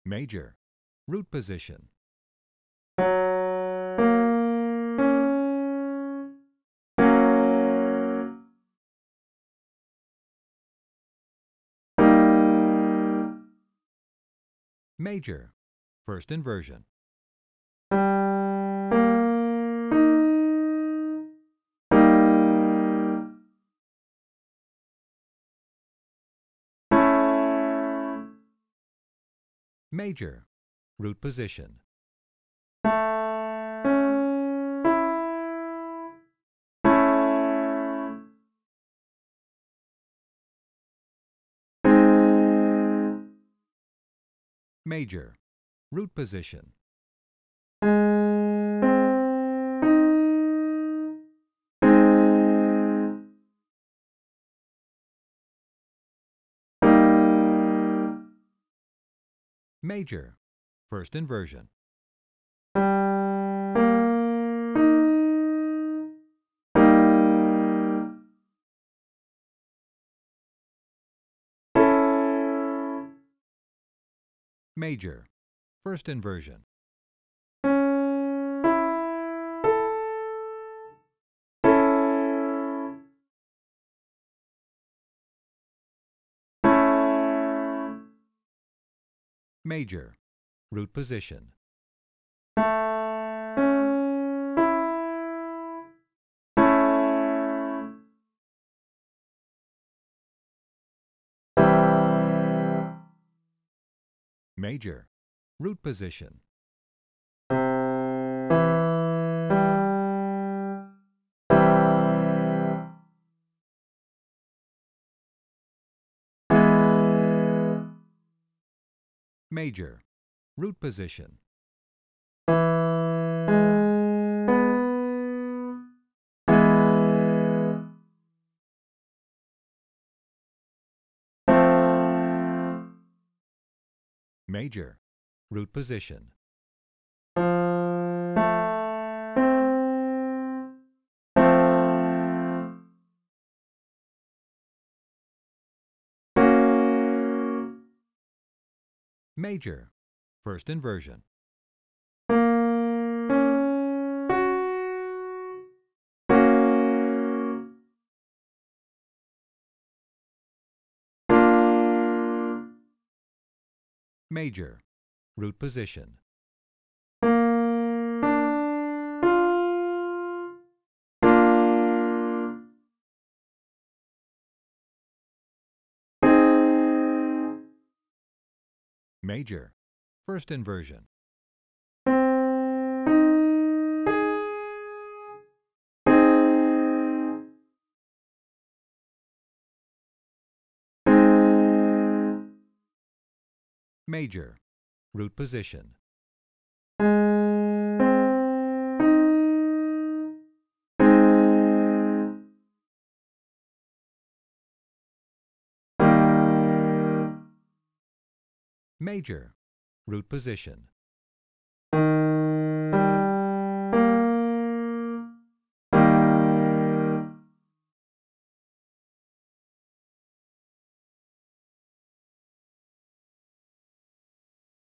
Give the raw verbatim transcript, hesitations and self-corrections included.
Major. Root position. Major. First inversion. Major. Root position. Major. Root position. Major. First inversion. Major. First inversion. Major. Root position. Major. Root position. Major. Root position. Major. Root position. Major. First inversion. Major. Root position. Major. First inversion. Major. Root position. Major. Root position.